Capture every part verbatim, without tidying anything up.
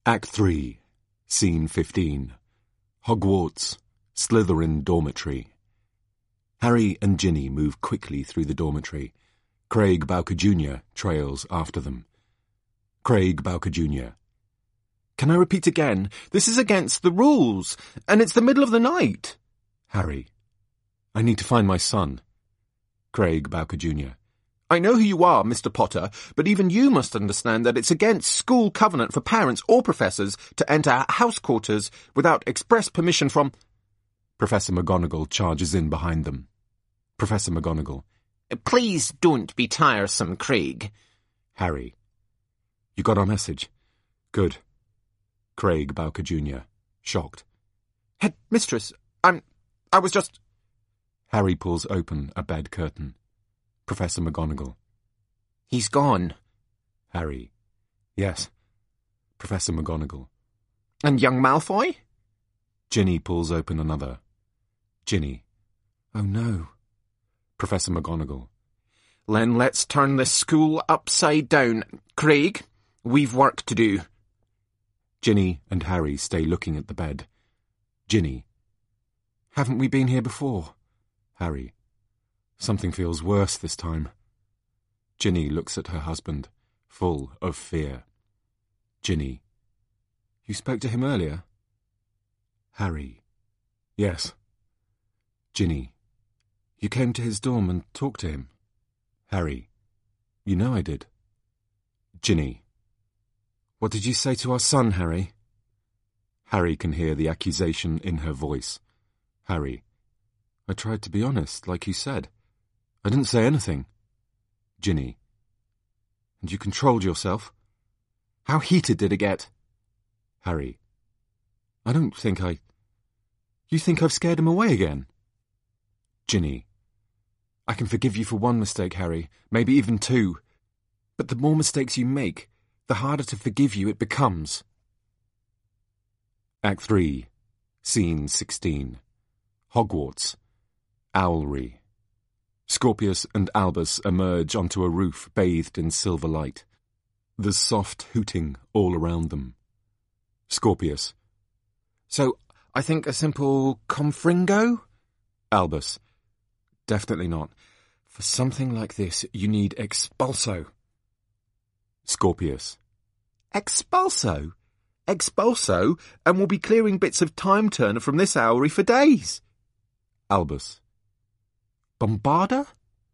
Act three, Scene fifteen. Hogwarts, Slytherin Dormitory. Harry and Ginny move quickly through the dormitory. Craig Bowker Junior trails after them. Craig Bowker Junior Can I repeat again? This is against the rules, and it's the middle of the night. Harry. I need to find my son. Craig Bowker Junior I know who you are, Mister Potter, but even you must understand that it's against school covenant for parents or professors to enter house quarters without express permission from... Professor McGonagall charges in behind them. Professor McGonagall. Please don't be tiresome, Craig. Harry. You got our message? Good. Craig Bowker Junior shocked. Head mistress, I'm... I was just... Harry pulls open a bed curtain. Professor McGonagall. He's gone. Harry. Yes. Professor McGonagall. And young Malfoy? Ginny pulls open another. Ginny. Oh no. Professor McGonagall. Then let's turn this school upside down. Craig, we've work to do. Ginny and Harry stay looking at the bed. Ginny. Haven't we been here before? Harry. Something feels worse this time. Ginny looks at her husband, full of fear. Ginny. You spoke to him earlier? Harry. Yes. Ginny. You came to his dorm and talked to him? Harry. You know I did. Ginny. What did you say to our son, Harry? Harry can hear the accusation in her voice. Harry. I tried to be honest, like you said. I didn't say anything. Ginny. And you controlled yourself? How heated did it get? Harry. I don't think I... You think I've scared him away again? Ginny. I can forgive you for one mistake, Harry, maybe even two. But the more mistakes you make, the harder to forgive you it becomes. Act three, Scene sixteen. Hogwarts, Owlry. Scorpius and Albus emerge onto a roof bathed in silver light. There's soft hooting all around them. Scorpius. So, I think a simple confringo? Albus. Definitely not. For something like this, you need expulso. Scorpius. Expulso? Expulso? And we'll be clearing bits of Time Turner from this owlery for days. Albus. Bombarda?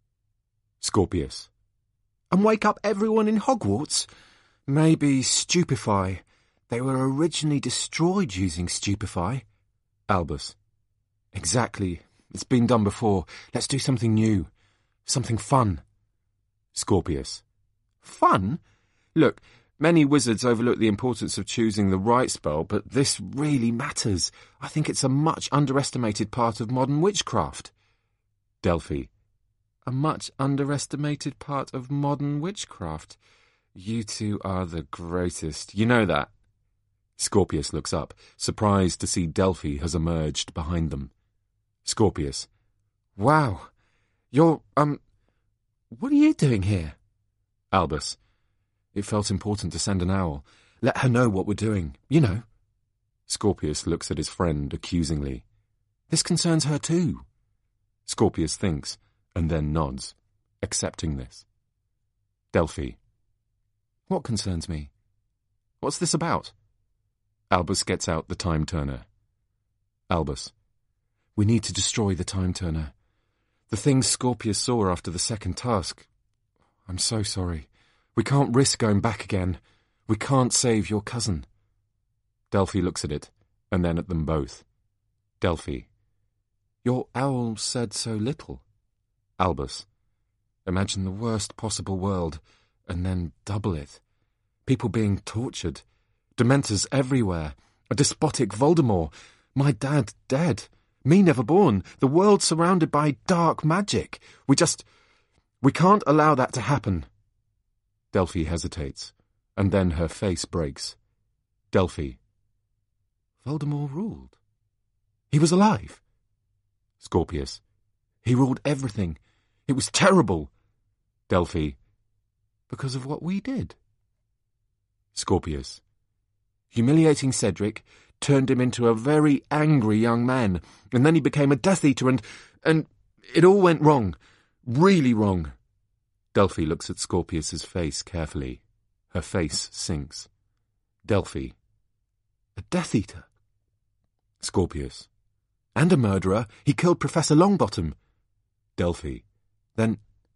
Scorpius. And wake up everyone in Hogwarts? Maybe stupefy. They were originally destroyed using stupefy. Albus. Exactly. It's been done before. Let's do something new. Something fun. Scorpius. Fun? Look, many wizards overlook the importance of choosing the right spell, but this really matters. I think it's a much underestimated part of modern witchcraft. Delphi. A much underestimated part of modern witchcraft. You two are the greatest. You know that. Scorpius looks up, surprised to see Delphi has emerged behind them. Scorpius. Wow. You're, um... What are you doing here? Albus. It felt important to send an owl. Let her know what we're doing. You know. Scorpius looks at his friend accusingly. This concerns her too. Scorpius thinks, and then nods, accepting this. Delphi. What concerns me? What's this about? Albus gets out the Time Turner. Albus. We need to destroy the Time Turner. The things Scorpius saw after the second task. I'm so sorry. We can't risk going back again. We can't save your cousin. Delphi looks at it, and then at them both. Delphi. Your owl said so little. Albus. Imagine the worst possible world, and then double it. People being tortured. Dementors everywhere. A despotic Voldemort. My dad dead. Me never born. The world surrounded by dark magic. We just... We can't allow that to happen. Delphi hesitates, and then her face breaks. Delphi. Voldemort ruled. He was alive. Scorpius. He ruled everything. It was terrible. Delphi. Because of what we did. Scorpius. Humiliating Cedric turned him into a very angry young man, and then he became a Death Eater, and... and it all went wrong. Really wrong. Delphi looks at Scorpius's face carefully. Her face sinks. Delphi. A Death Eater? Scorpius. And a murderer. He killed Professor Longbottom. Delphi. Then...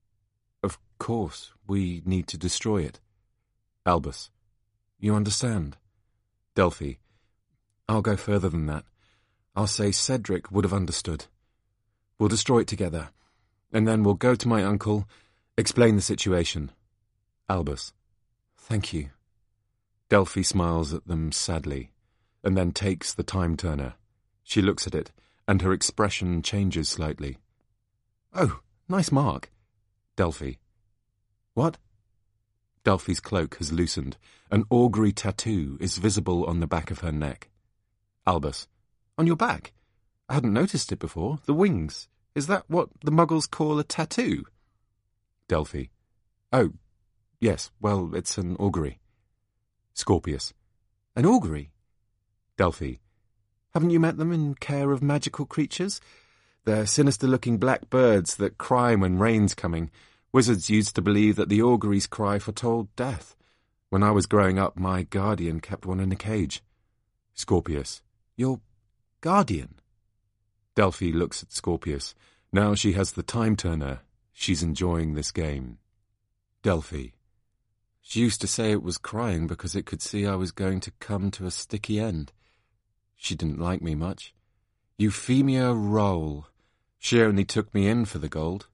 Of course, we need to destroy it. Albus. You understand? Delphi. I'll go further than that. I'll say Cedric would have understood. We'll destroy it together, and then we'll go to my uncle, explain the situation. Albus. Thank you. Delphi smiles at them sadly, and then takes the time turner. She looks at it, and her expression changes slightly. Oh, nice mark. Delphi. What? Delphi's cloak has loosened. An augury tattoo is visible on the back of her neck. Albus. On your back? I hadn't noticed it before. The wings. Is that what the Muggles call a tattoo? Delphi. Oh, yes, well, it's an augury. Scorpius. An augury? Delphi. Haven't you met them in Care of Magical Creatures? They're sinister-looking black birds that cry when rain's coming. Wizards used to believe that the augury's cry foretold death. When I was growing up, my guardian kept one in a cage. Scorpius. Your guardian? Delphi looks at Scorpius. Now she has the time turner. She's enjoying this game. Delphi. She used to say it was crying because it could see I was going to come to a sticky end. She didn't like me much. Euphemia Roll. She only took me in for the gold.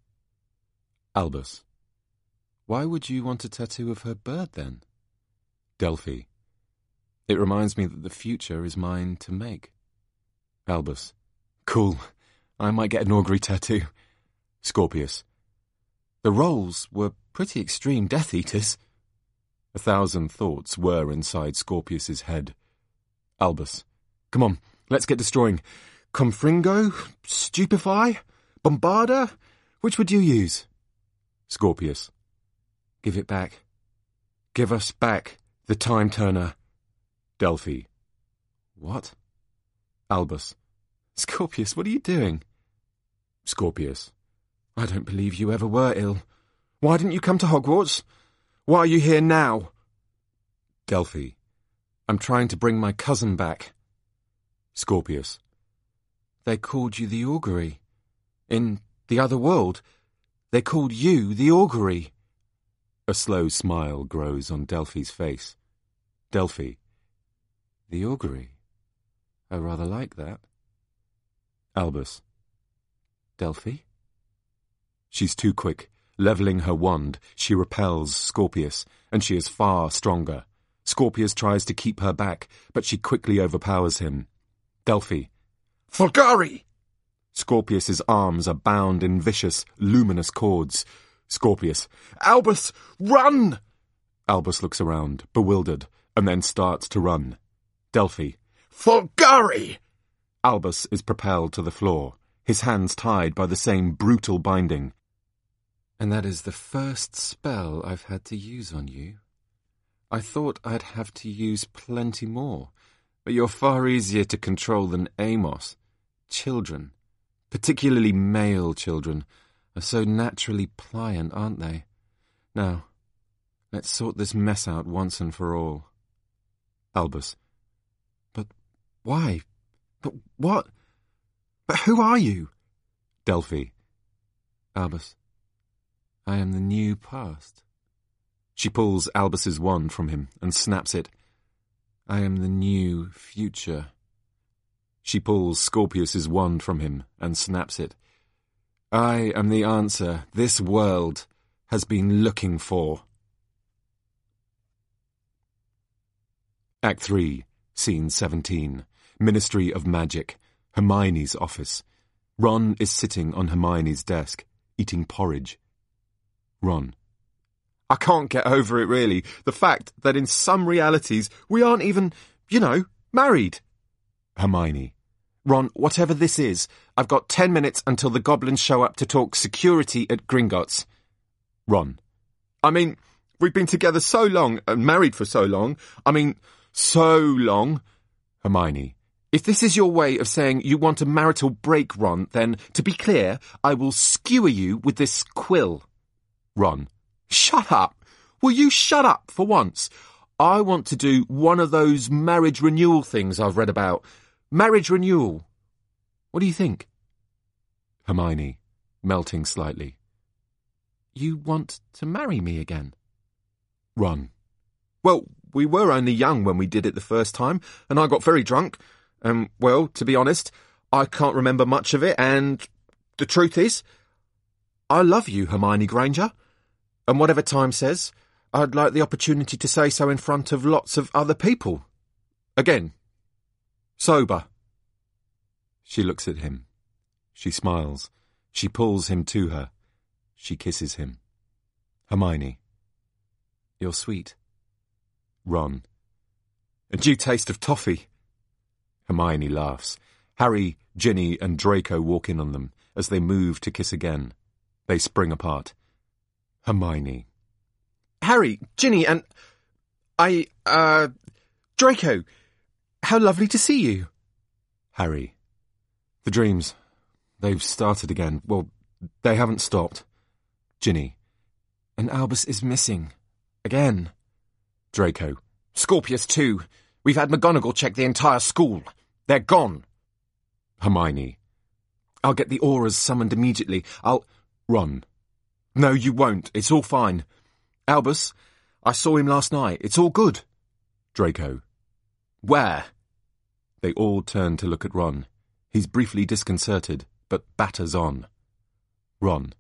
Albus. Why would you want a tattoo of her bird, then? Delphi. It reminds me that the future is mine to make. Albus. Cool. I might get an augury tattoo. Scorpius. The Rolls were pretty extreme Death Eaters. A thousand thoughts whir inside Scorpius's head. Albus. Come on, let's get destroying. Confringo? Stupefy? Bombarda? Which would you use? Scorpius. Give it back. Give us back the time turner. Delphi. What? Albus. Scorpius, what are you doing? Scorpius. I don't believe you ever were ill. Why didn't you come to Hogwarts? Why are you here now? Delphi. I'm trying to bring my cousin back. Scorpius. They called you the Augury. In the other world, they called you the Augury. A slow smile grows on Delphi's face. Delphi. The Augury. I rather like that. Albus. Delphi? She's too quick. Levelling her wand, she repels Scorpius, and she is far stronger. Scorpius tries to keep her back, but she quickly overpowers him. Delphi. Fulgari! Scorpius's arms are bound in vicious, luminous cords. Scorpius. Albus, run! Albus looks around, bewildered, and then starts to run. Delphi. Fulgari! Albus is propelled to the floor, his hands tied by the same brutal binding. And that is the first spell I've had to use on you. I thought I'd have to use plenty more, but you're far easier to control than Amos. Children, particularly male children, are so naturally pliant, aren't they? Now, let's sort this mess out once and for all. Albus. But why? But what? But who are you? Delphi. Albus. I am the new past. She pulls Albus's wand from him and snaps it. I am the new future. She pulls Scorpius's wand from him and snaps it. I am the answer this world has been looking for. Act three, Scene seventeen. Ministry of Magic. Hermione's office. Ron is sitting on Hermione's desk, eating porridge. Ron. I can't get over it, really. The fact that in some realities we aren't even, you know, married. Hermione. Ron, whatever this is, I've got ten minutes until the goblins show up to talk security at Gringotts. Ron. I mean, we've been together so long and married for so long. I mean, So long. Hermione. If this is your way of saying you want a marital break, Ron, then, to be clear, I will skewer you with this quill. Ron. Shut up. Will you shut up for once? I want to do one of those marriage renewal things I've read about. Marriage renewal. What do you think? Hermione, melting slightly. You want to marry me again? Ron. Well, we were only young when we did it the first time, and I got very drunk. And, well, to be honest, I can't remember much of it, and the truth is, I love you, Hermione Granger. And whatever time says, I'd like the opportunity to say so in front of lots of other people. Again. Sober. She looks at him. She smiles. She pulls him to her. She kisses him. Hermione. You're sweet. Ron. A due taste of toffee. Hermione laughs. Harry, Ginny and Draco walk in on them as they move to kiss again. They spring apart. Hermione. Harry, Ginny and... I, uh... Draco, how lovely to see you. Harry. The dreams. They've started again. Well, they haven't stopped. Ginny. And Albus is missing. Again. Draco. Scorpius too. We've had McGonagall check the entire school. They're gone. Hermione. I'll get the auras summoned immediately. I'll... Ron. No, you won't. It's all fine. Albus, I saw him last night. It's all good. Draco. Where? They all turn to look at Ron. He's briefly disconcerted, but batters on. Ron.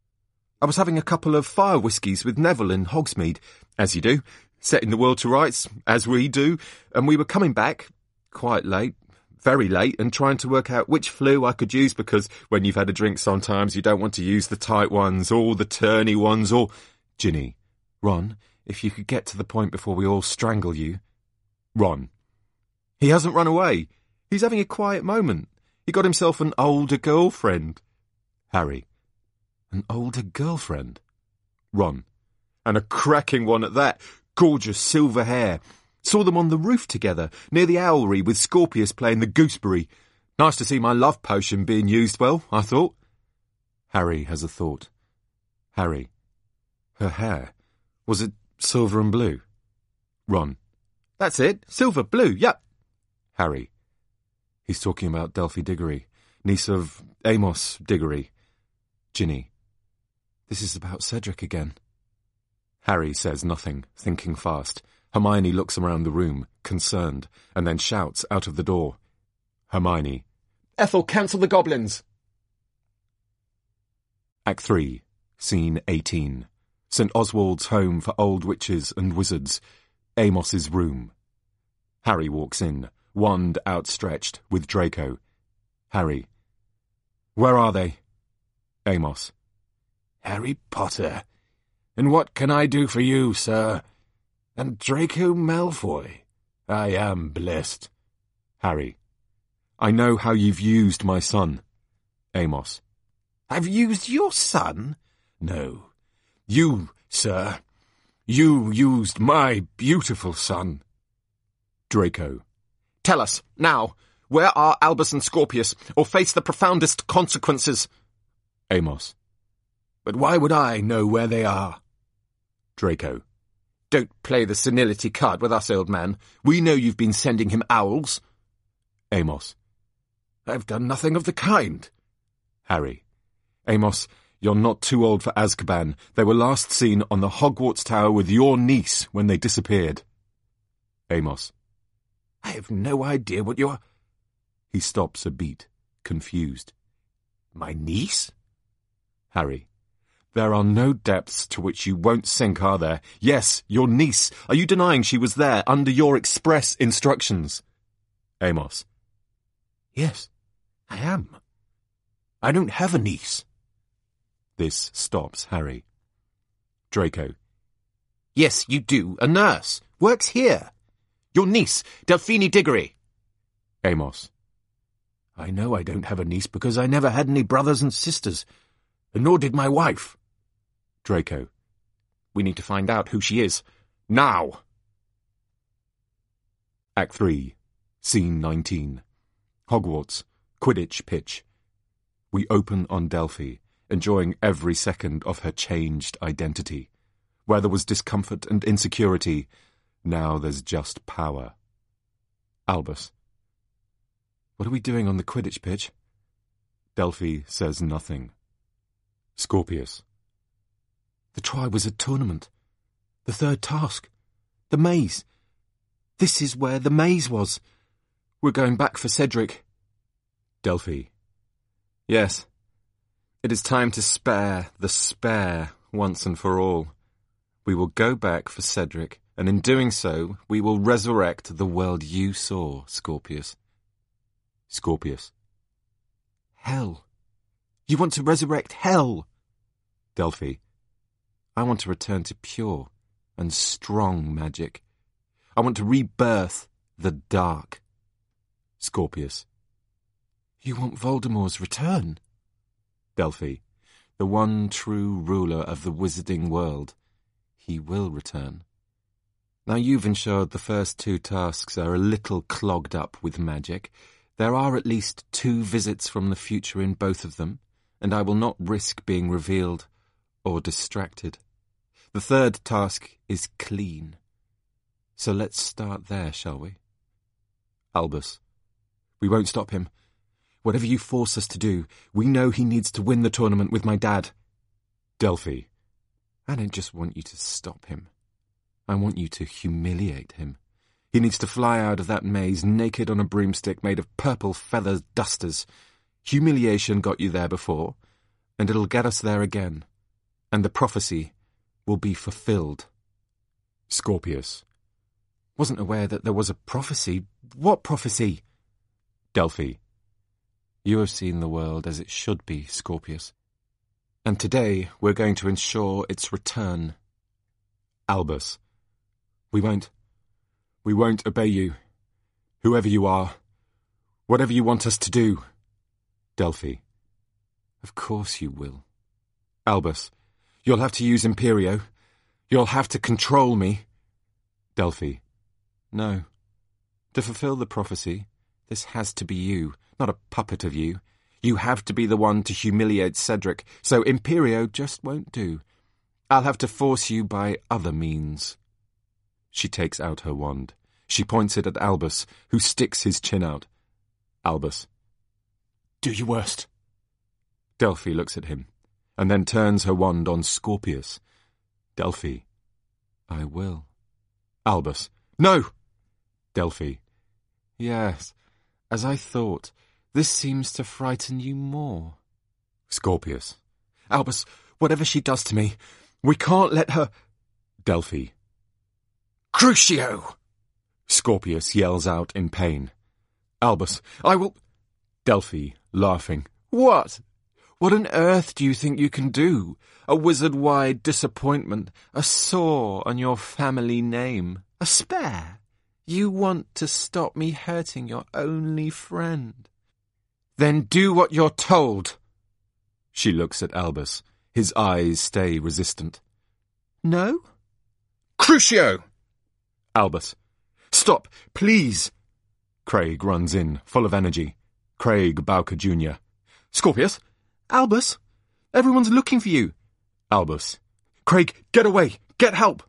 I was having a couple of fire whiskies with Neville in Hogsmeade, as you do, setting the world to rights, as we do, and we were coming back, quite late, very late, and trying to work out which flue I could use, because when you've had a drink sometimes you don't want to use the tight ones, or the turny ones, or... Ginny. Ron, if you could get to the point before we all strangle you. Ron. He hasn't run away. He's having a quiet moment. He got himself an older girlfriend. Harry. An older girlfriend? Ron. And a cracking one at that. Gorgeous silver hair. Saw them on the roof together, near the owlery, with Scorpius playing the gooseberry. Nice to see my love potion being used well, I thought. Harry has a thought. Harry. Her hair. Was it silver and blue? Ron. That's it. Silver, blue, yep. Harry. He's talking about Delphi Diggory, niece of Amos Diggory. Ginny. This is about Cedric again. Harry says nothing, thinking fast. Hermione looks around the room, concerned, and then shouts out of the door. Hermione. Ethel, cancel the goblins! Act three, Scene eighteen. Saint Oswald's home for old witches and wizards. Amos's room. Harry walks in, wand outstretched, with Draco. Harry. Where are they? Amos. Harry Potter. And what can I do for you, sir? And Draco Malfoy. I am blessed. Harry. I know how you've used my son. Amos. I've used your son? No. You, sir. You used my beautiful son. Draco. Tell us, now, where are Albus and Scorpius, or face the profoundest consequences? Amos. But why would I know where they are? Draco. Don't play the senility card with us, old man. We know you've been sending him owls. Amos. I've done nothing of the kind. Harry. Amos, you're not too old for Azkaban. They were last seen on the Hogwarts Tower with your niece when they disappeared. Amos. I have no idea what you're... He stops a beat, confused. My niece? Harry. There are no depths to which you won't sink, are there? Yes, your niece. Are you denying she was there under your express instructions? Amos. Yes, I am. I don't have a niece. This stops Harry. Draco. Yes, you do. A nurse. Works here. Your niece, Delphine Diggory. Amos. I know I don't have a niece because I never had any brothers and sisters, and nor did my wife. Draco. We need to find out who she is. Now. Act three, Scene nineteen. Hogwarts, Quidditch pitch. We open on Delphi, enjoying every second of her changed identity. Where there was discomfort and insecurity, now there's just power. Albus. What are we doing on the Quidditch pitch? Delphi says nothing. Scorpius. The Triwizard Tournament. The third task. The maze. This is where the maze was. We're going back for Cedric. Delphi. Yes. It is time to spare the spare once and for all. We will go back for Cedric, and in doing so, we will resurrect the world you saw, Scorpius. Scorpius. Hell. You want to resurrect hell? Delphi. I want to return to pure and strong magic. I want to rebirth the dark. Scorpius. You want Voldemort's return? Delphi. The one true ruler of the wizarding world. He will return. Now you've ensured the first two tasks are a little clogged up with magic. There are at least two visits from the future in both of them, and I will not risk being revealed or distracted. The third task is clean. So let's start there, shall we? Albus. We won't stop him. Whatever you force us to do, we know he needs to win the tournament with my dad. Delphi. I don't just want you to stop him. I want you to humiliate him. He needs to fly out of that maze naked on a broomstick made of purple feather dusters. Humiliation got you there before, and it'll get us there again. And the prophecy will be fulfilled. Scorpius. Wasn't aware that there was a prophecy. What prophecy? Delphi. You have seen the world as it should be, Scorpius. And today we're going to ensure its return. Albus. We won't. We won't obey you. Whoever you are. Whatever you want us to do. Delphi. Of course you will. Albus. You'll have to use Imperio. You'll have to control me. Delphi. No. To fulfill the prophecy, this has to be you, not a puppet of you. You have to be the one to humiliate Cedric, so Imperio just won't do. I'll have to force you by other means. She takes out her wand. She points it at Albus, who sticks his chin out. Albus. Do your worst. Delphi looks at him, and then turns her wand on Scorpius. Delphi. I will. Albus. No! Delphi. Yes, as I thought. This seems to frighten you more. Scorpius. Albus, whatever she does to me, we can't let her... Delphi. Crucio! Scorpius yells out in pain. Albus, I will... Delphi, laughing. What? What on earth do you think you can do? A wizard-wide disappointment, a sore on your family name, a spare. You want to stop me hurting your only friend. Then do what you're told. She looks at Albus. His eyes stay resistant. No? Crucio! Albus. Stop, please. Craig runs in, full of energy. Craig Bowker Junior Scorpius? Albus? Everyone's looking for you. Albus. Craig, get away! Get help!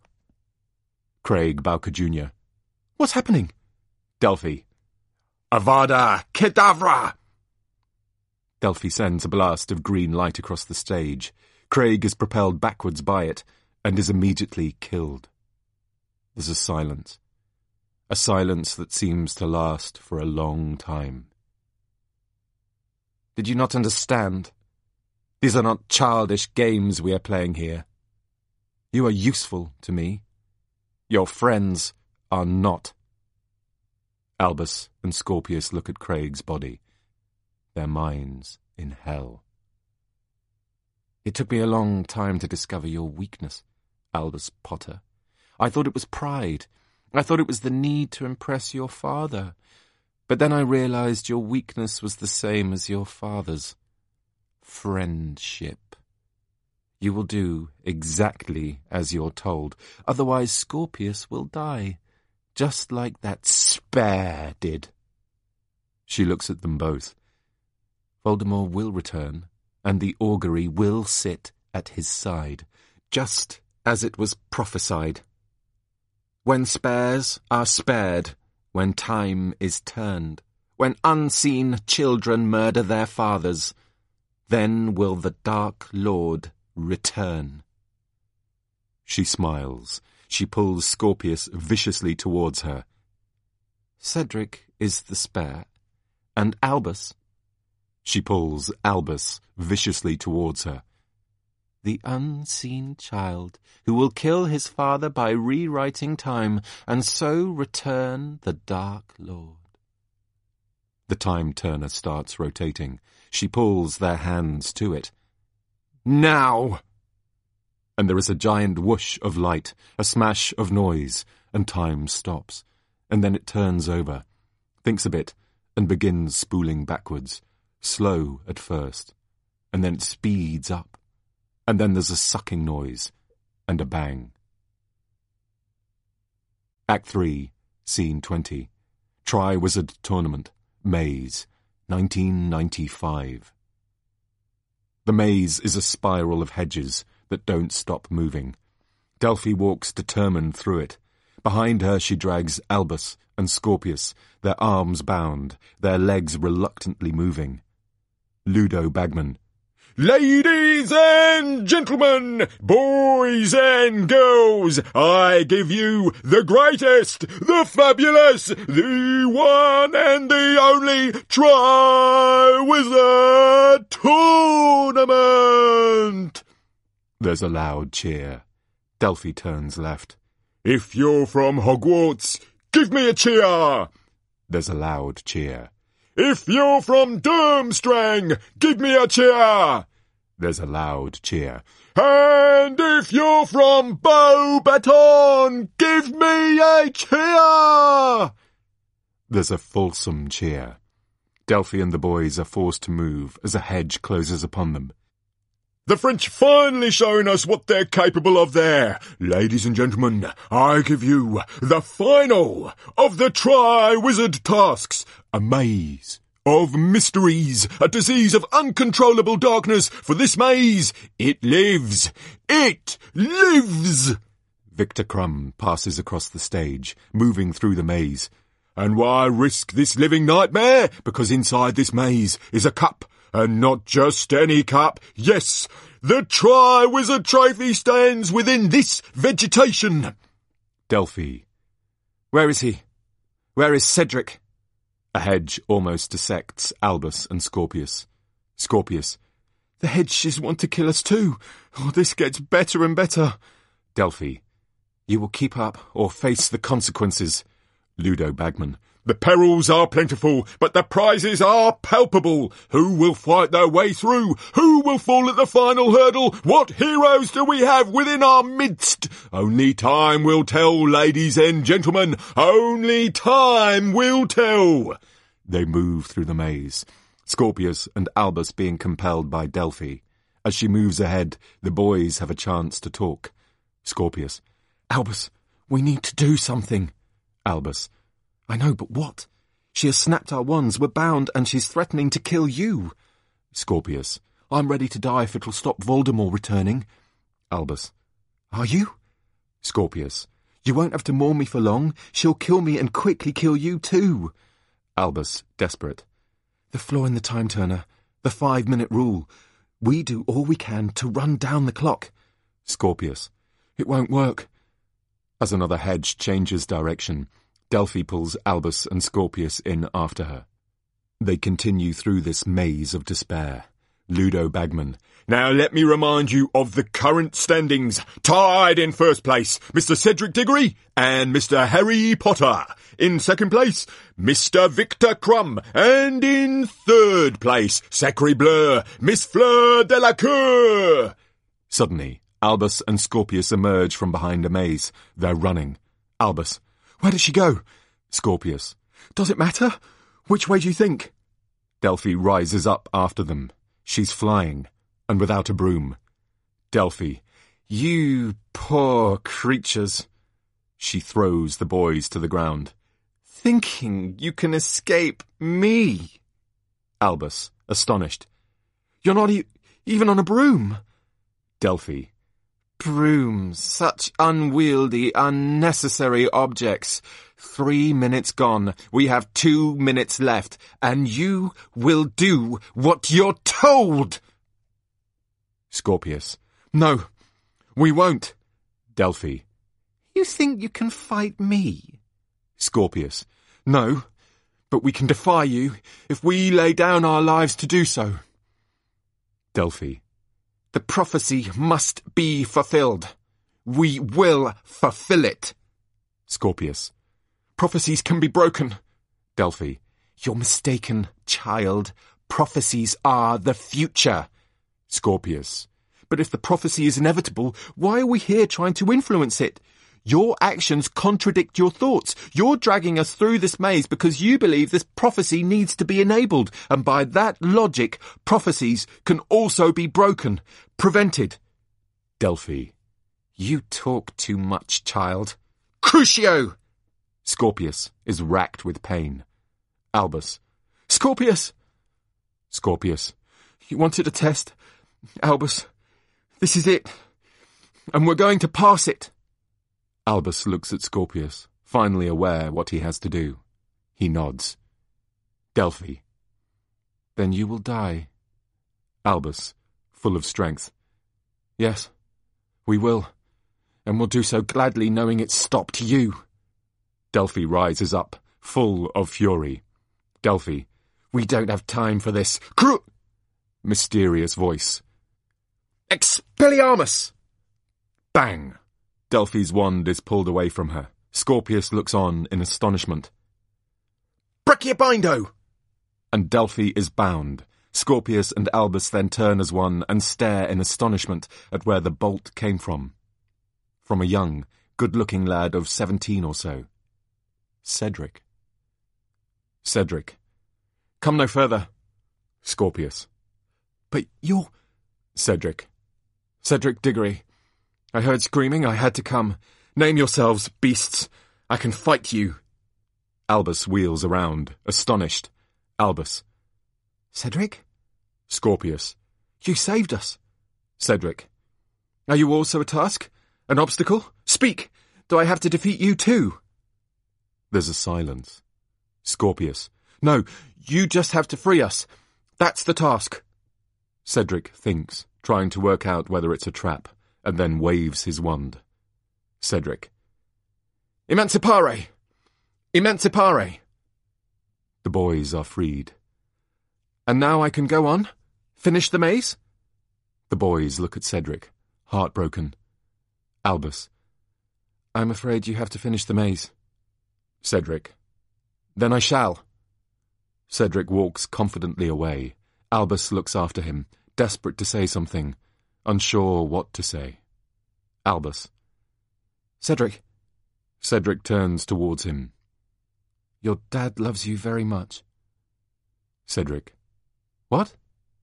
Craig Bowker Junior What's happening? Delphi. Avada Kedavra! Delphi sends a blast of green light across the stage. Craig is propelled backwards by it and is immediately killed. There's a silence. A silence that seems to last for a long time. Did you not understand? These are not childish games we are playing here. You are useful to me. Your friends are not. Albus and Scorpius look at Craig's body. Their minds in hell. It took me a long time to discover your weakness, Albus Potter. I thought it was pride. I thought it was the need to impress your father. But then I realized your weakness was the same as your father's. Friendship. You will do exactly as you're told. Otherwise Scorpius will die. just like that spare did. She looks at them both. Voldemort will return, and the augury will sit at his side, just as it was prophesied. When spares are spared, when time is turned, when unseen children murder their fathers, then will the Dark Lord return. She smiles. She pulls Scorpius viciously towards her. Cedric is the spare, and Albus... She pulls Albus viciously towards her. The unseen child who will kill his father by rewriting time, and so return the Dark Lord. The time turner starts rotating. She pulls their hands to it. Now! And there is a giant whoosh of light, a smash of noise, and time stops. And then it turns over, thinks a bit, and begins spooling backwards. Slow at first, and then it speeds up, and then there's a sucking noise, and a bang. Act three, Scene twenty. Tri-Wizard Tournament, Maze, nineteen ninety-five. The maze is a spiral of hedges that don't stop moving. Delphi walks determined through it. Behind her she drags Albus and Scorpius, their arms bound, their legs reluctantly moving. Ludo Bagman. Ladies and gentlemen, boys and girls, I give you the greatest, the fabulous, the one and the only Tri-Wizard Tournament! There's a loud cheer. Delphi turns left. If you're from Hogwarts, give me a cheer! There's a loud cheer. If you're from Durmstrang, give me a cheer! There's a loud cheer. And if you're from Beauxbaton, give me a cheer! There's a fulsome cheer. Delphi and the boys are forced to move as a hedge closes upon them. The French finally showing us what they're capable of there. Ladies and gentlemen, I give you the final of the Tri-Wizard tasks. A maze of mysteries, a disease of uncontrollable darkness. For this maze, it lives. It lives! Victor Crumb passes across the stage, moving through the maze. And why risk this living nightmare? Because inside this maze is a cup. And not just any cup. Yes, the Tri-Wizard Trophy stands within this vegetation. Delphi. Where is he? Where is Cedric? A hedge almost dissects Albus and Scorpius. Scorpius. The hedges want to kill us too. Oh, this gets better and better. Delphi. You will keep up or face the consequences. Ludo Bagman. The perils are plentiful, but the prizes are palpable. Who will fight their way through? Who will fall at the final hurdle? What heroes do we have within our midst? Only time will tell, ladies and gentlemen. Only time will tell. They move through the maze, Scorpius and Albus being compelled by Delphi. As she moves ahead, the boys have a chance to talk. Scorpius. Albus, we need to do something. Albus. I know, but what? She has snapped our wands, we're bound, and she's threatening to kill you. Scorpius. I'm ready to die if it'll stop Voldemort returning. Albus. Are you? Scorpius. You won't have to mourn me for long. She'll kill me and quickly kill you too. Albus, desperate. The flaw in the time turner. The five-minute rule. We do all we can to run down the clock. Scorpius. It won't work. As another hedge changes direction, Delphi pulls Albus and Scorpius in after her. They continue through this maze of despair. Ludo Bagman. Now let me remind you of the current standings. Tied in first place, Mister Cedric Diggory and Mister Harry Potter. In second place, Mister Victor Crumb. And in third place, Sacre Bleu, Miss Fleur Delacour. Suddenly, Albus and Scorpius emerge from behind a maze. They're running. Albus. Where does she go? Scorpius. Does it matter? Which way do you think? Delphi rises up after them. She's flying, and without a broom. Delphi. You poor creatures. She throws the boys to the ground. Thinking you can escape me. Albus, astonished. You're not e- even on a broom. Delphi. Brooms, such unwieldy, unnecessary objects. Three minutes gone. We have two minutes left, and you will do what you're told. Scorpius. No, we won't. Delphi. You think you can fight me? Scorpius. No, but we can defy you if we lay down our lives to do so. Delphi. The prophecy must be fulfilled. We will fulfill it. Scorpius. Prophecies can be broken. Delphi. You're mistaken, child. Prophecies are the future. Scorpius. But if the prophecy is inevitable, why are we here trying to influence it? Your actions contradict your thoughts. You're dragging us through this maze because you believe this prophecy needs to be enabled, and by that logic, prophecies can also be broken, prevented. Delphi. You talk too much, child. Crucio! Scorpius is racked with pain. Albus. Scorpius! Scorpius. You wanted a test, Albus. This is it. And we're going to pass it. Albus looks at Scorpius, finally aware what he has to do. He nods. Delphi. Then you will die. Albus, full of strength. Yes, we will. And we'll do so gladly, knowing it stopped you. Delphi rises up, full of fury. Delphi. We don't have time for this. Cru- Mysterious voice. Expelliarmus! Bang! Delphi's wand is pulled away from her. Scorpius looks on in astonishment. Brachiobindo! And Delphi is bound. Scorpius and Albus then turn as one and stare in astonishment at where the bolt came from. From a young, good-looking lad of seventeen or so. Cedric. Cedric. Come no further. Scorpius. But you're... Cedric. Cedric Diggory. I heard screaming, I had to come. Name yourselves, beasts. I can fight you. Albus wheels around, astonished. Albus. Cedric? Scorpius. You saved us. Cedric. Are you also a task? An obstacle? Speak! Do I have to defeat you too? There's a silence. Scorpius. No, you just have to free us. That's the task. Cedric thinks, trying to work out whether it's a trap, and then waves his wand. Cedric. Emancipare! Emancipare! The boys are freed. And now I can go on? Finish the maze? The boys look at Cedric, heartbroken. Albus. I'm afraid you have to finish the maze. Cedric. Then I shall. Cedric walks confidently away. Albus looks after him, desperate to say something, unsure what to say. Albus. Cedric. Cedric turns towards him. Your dad loves you very much. Cedric. What?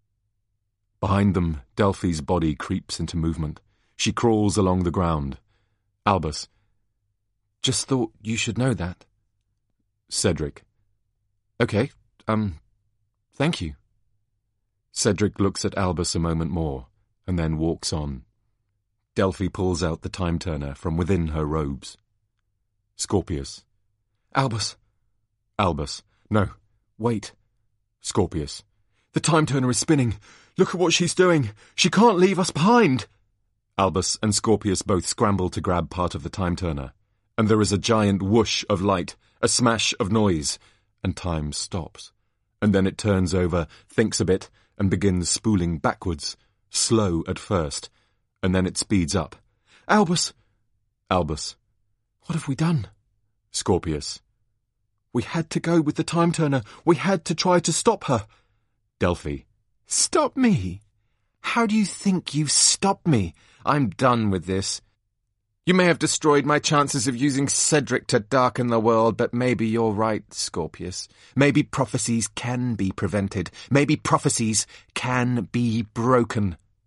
Behind them, Delphi's body creeps into movement. She crawls along the ground. Albus. Just thought you should know that. Cedric. Okay, um, thank you. Cedric looks at Albus a moment more, and then walks on. Delphi pulls out the time-turner from within her robes. Scorpius. Albus. Albus. No, wait. Scorpius. The time-turner is spinning. Look at what she's doing. She can't leave us behind. Albus and Scorpius both scramble to grab part of the time-turner, and there is a giant whoosh of light, a smash of noise, and time stops. And then it turns over, thinks a bit, and begins spooling backwards, slow at first, and then it speeds up. Albus! Albus. What have we done? Scorpius. We had to go with the time-turner. We had to try to stop her. Delphi. Stop me? How do you think you've stopped me? I'm done with this. You may have destroyed my chances of using Cedric to darken the world, but maybe you're right, Scorpius. Maybe prophecies can be prevented. Maybe prophecies can be broken.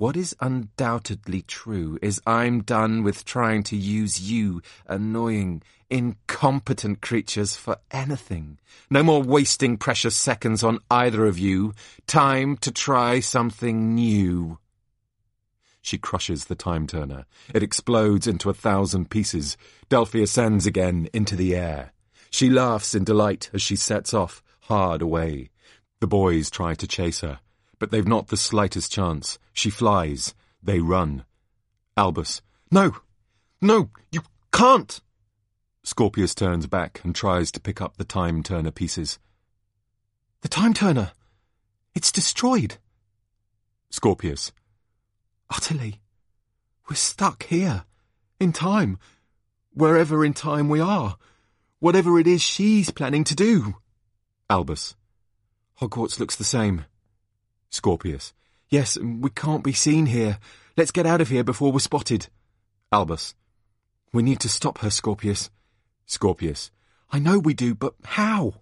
What is undoubtedly true is I'm done with trying to use you, annoying, incompetent creatures, for anything. No more wasting precious seconds on either of you. Time to try something new. She crushes the time turner. It explodes into a thousand pieces. Delphi ascends again into the air. She laughs in delight as she sets off, hard away. The boys try to chase her, but they've not the slightest chance. She flies. They run. Albus. No! No! You can't! Scorpius turns back and tries to pick up the time turner pieces. The time turner! It's destroyed! Scorpius. Utterly. We're stuck here. In time. Wherever in time we are. Whatever it is she's planning to do. Albus. Hogwarts looks the same. Scorpius. Yes, we can't be seen here. Let's get out of here before we're spotted. Albus. We need to stop her, Scorpius. Scorpius. I know we do, but how?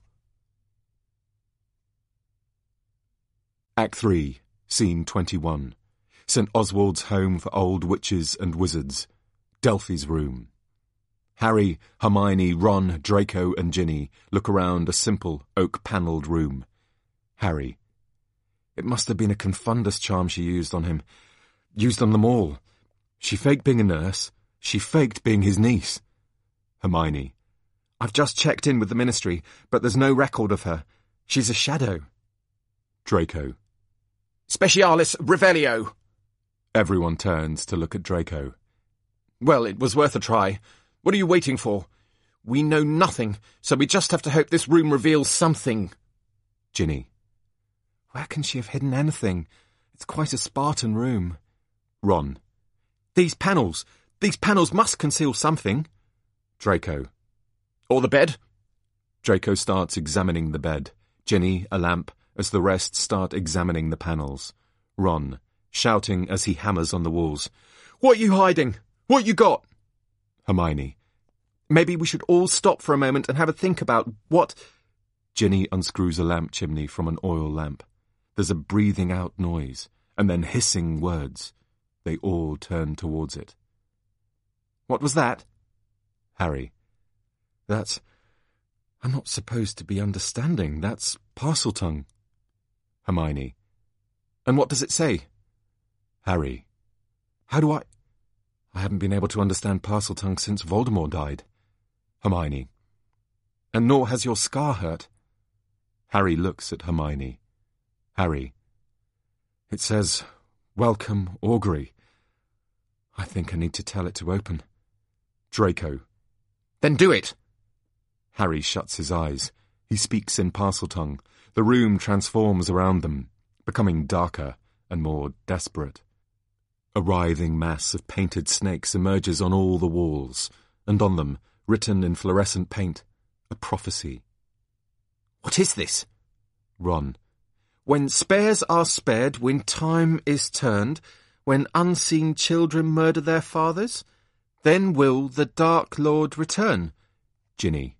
Act three, Scene twenty-one. Saint Oswald's home for old witches and wizards. Delphi's room. Harry, Hermione, Ron, Draco and Ginny look around a simple, oak-panelled room. Harry. It must have been a confundus charm she used on him. Used on them all. She faked being a nurse. She faked being his niece. Hermione. I've just checked in with the Ministry, but there's no record of her. She's a shadow. Draco. Specialis Revelio. Everyone turns to look at Draco. Well, it was worth a try. What are you waiting for? We know nothing, so we just have to hope this room reveals something. Ginny. Where can she have hidden anything? It's quite a Spartan room. Ron. These panels. These panels must conceal something. Draco. Or the bed? Draco starts examining the bed. Ginny, a lamp, as the rest start examining the panels. Ron, shouting as he hammers on the walls. What are you hiding? What you got? Hermione. Maybe we should all stop for a moment and have a think about what... Ginny unscrews a lamp chimney from an oil lamp. There's a breathing out noise, and then hissing words. They all turn towards it. What was that? Harry. That's... I'm not supposed to be understanding. That's Parseltongue. Hermione. And what does it say? Harry. How do I... I haven't been able to understand Parseltongue since Voldemort died. Hermione. And nor has your scar hurt. Harry looks at Hermione. Harry. It says, Welcome, Augury. I think I need to tell it to open. Draco. Then do it! Harry shuts his eyes. He speaks in Parseltongue. The room transforms around them, becoming darker and more desperate. A writhing mass of painted snakes emerges on all the walls, and on them, written in fluorescent paint, a prophecy. What is this? Ron. When spares are spared, when time is turned, when unseen children murder their fathers, then will the Dark Lord return. Ginny.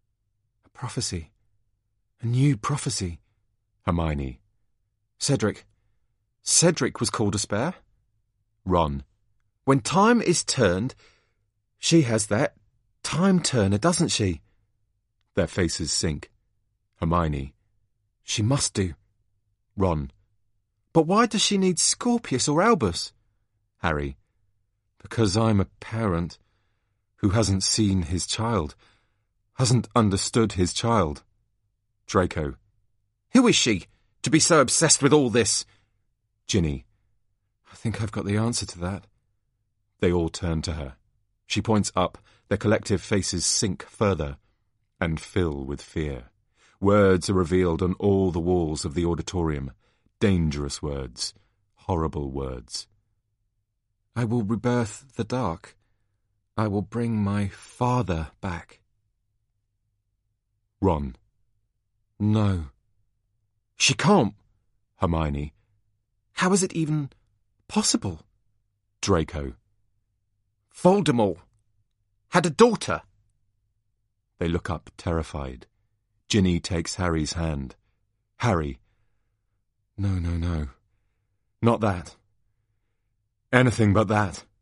A prophecy. A new prophecy. Hermione. Cedric. Cedric was called a spare? Ron. When time is turned, she has that time turner, doesn't she? Their faces sink. Hermione. She must do. Ron. But why does she need Scorpius or Albus? Harry. Because I'm a parent who hasn't seen his child, hasn't understood his child. Draco. Who is she, to be so obsessed with all this? Ginny. I think I've got the answer to that. They all turn to her. She points up, their collective faces sink further and fill with fear. Words are revealed on all the walls of the auditorium. Dangerous words. Horrible words. I will rebirth the dark. I will bring my father back. Ron. No. She can't. Hermione. How is it even possible? Draco. Voldemort had a daughter. They look up terrified. Ginny takes Harry's hand. Harry. No, no, no. Not that. Anything but that.